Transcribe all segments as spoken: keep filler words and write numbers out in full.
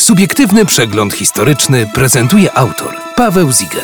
Subiektywny przegląd historyczny prezentuje autor Paweł Ziger.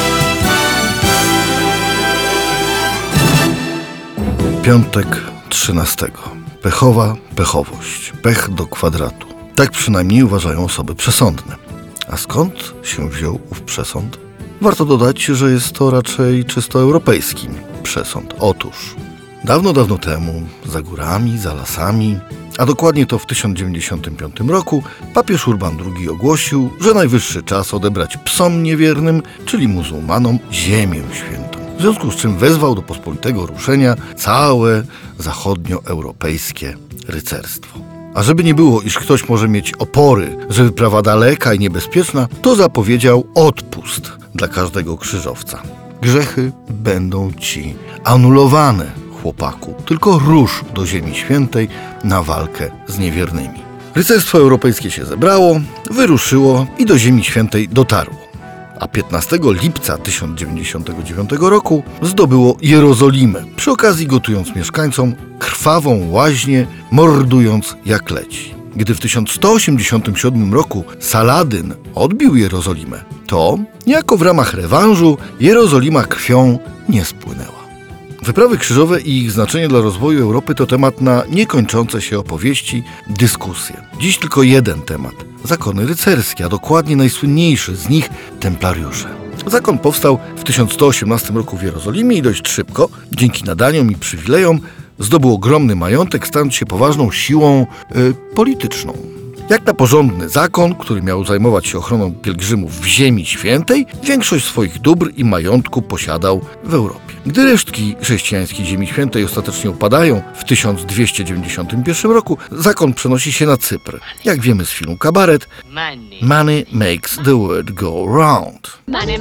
Piątek trzynastego. Pechowa pechowość. Pech do kwadratu. Tak przynajmniej uważają osoby przesądne. A skąd się wziął ów przesąd? Warto dodać, że jest to raczej czysto europejski przesąd. Otóż dawno, dawno temu, za górami, za lasami, a dokładnie to w tysiąc dziewięćdziesiątym piątym roku, papież Urban drugi ogłosił, że najwyższy czas odebrać psom niewiernym, czyli muzułmanom, ziemię świętą. W związku z czym wezwał do pospolitego ruszenia całe zachodnioeuropejskie rycerstwo. A żeby nie było, iż ktoś może mieć opory, że wyprawa daleka i niebezpieczna, to zapowiedział odpust dla każdego krzyżowca. Grzechy będą ci anulowane, chłopaku, tylko rusz do Ziemi Świętej na walkę z niewiernymi. Rycerstwo europejskie się zebrało, wyruszyło i do Ziemi Świętej dotarło. A piętnastego lipca tysiąc dziewięćdziesiątego dziewiątego roku zdobyło Jerozolimę, przy okazji gotując mieszkańcom krwawą łaźnię, mordując jak leci. Gdy w tysiąc sto osiemdziesiątym siódmym roku Saladyn odbił Jerozolimę, to, niejako w ramach rewanżu, Jerozolima krwią nie spłynęła. Wyprawy krzyżowe i ich znaczenie dla rozwoju Europy to temat na niekończące się opowieści, dyskusje. Dziś tylko jeden temat. Zakony rycerskie, a dokładnie najsłynniejszy z nich templariusze. Zakon powstał w tysiąc sto osiemnastym roku w Jerozolimie i dość szybko, dzięki nadaniom i przywilejom, zdobył ogromny majątek, stając się poważną siłą yy, polityczną. Jak na porządny zakon, który miał zajmować się ochroną pielgrzymów w Ziemi Świętej, większość swoich dóbr i majątku posiadał w Europie. Gdy resztki chrześcijańskiej Ziemi Świętej ostatecznie upadają w tysiąc dwieście dziewięćdziesiątym pierwszym roku, zakon przenosi się na Cypr. Jak wiemy z filmu Kabaret, money makes the world go round.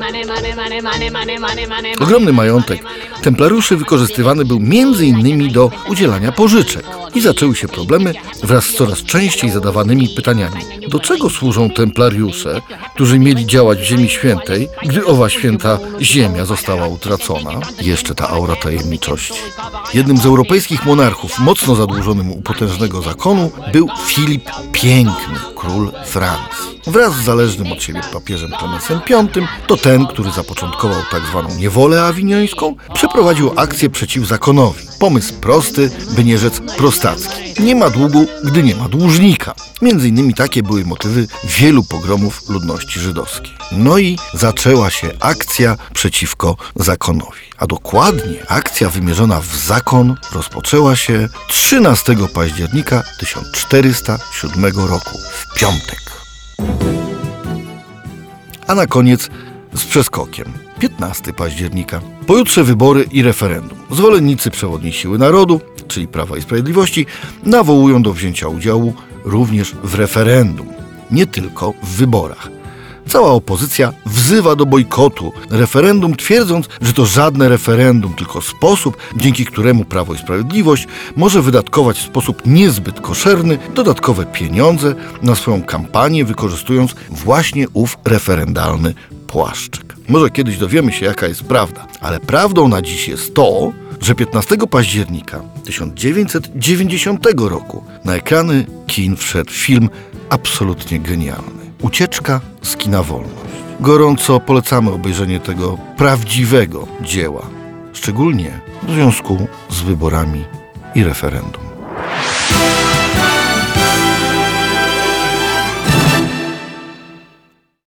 Ogromny majątek templariuszy wykorzystywany był między innymi do udzielania pożyczek. I zaczęły się problemy wraz z coraz częściej zadawanymi pytaniami. Do czego służą templariusze, którzy mieli działać w Ziemi Świętej, gdy owa święta ziemia została utracona? Jeszcze ta aura tajemniczości. Jednym z europejskich monarchów mocno zadłużonym u potężnego zakonu był Filip Piękny, król Francji. Wraz z zależnym od siebie papieżem Klemensem piątym, to ten, który zapoczątkował tak zwaną niewolę awiniońską, przeprowadził akcję przeciw zakonowi. Pomysł prosty, by nie rzec prostacki. Nie ma długu, gdy nie ma dłużnika. Między innymi takie były motywy wielu pogromów ludności żydowskiej. No i zaczęła się akcja przeciwko zakonowi. A dokładnie akcja wymierzona w zakon rozpoczęła się trzynastego października tysiąc czterysta siódmego roku, w piątek. A na koniec z przeskokiem. piętnastego października. Pojutrze wybory i referendum. Zwolennicy przewodniej siły narodu, czyli Prawa i Sprawiedliwości, nawołują do wzięcia udziału również w referendum. Nie tylko w wyborach. Cała opozycja wzywa do bojkotu referendum, twierdząc, że to żadne referendum, tylko sposób, dzięki któremu Prawo i Sprawiedliwość może wydatkować w sposób niezbyt koszerny dodatkowe pieniądze na swoją kampanię, wykorzystując właśnie ów referendalny płaszczyk. Może kiedyś dowiemy się, jaka jest prawda, ale prawdą na dziś jest to, że piętnastego października tysiąc dziewięćset dziewięćdziesiątego roku na ekrany kin wszedł film absolutnie genialny. Ucieczka z kina Wolność. Gorąco polecamy obejrzenie tego prawdziwego dzieła, szczególnie w związku z wyborami i referendum.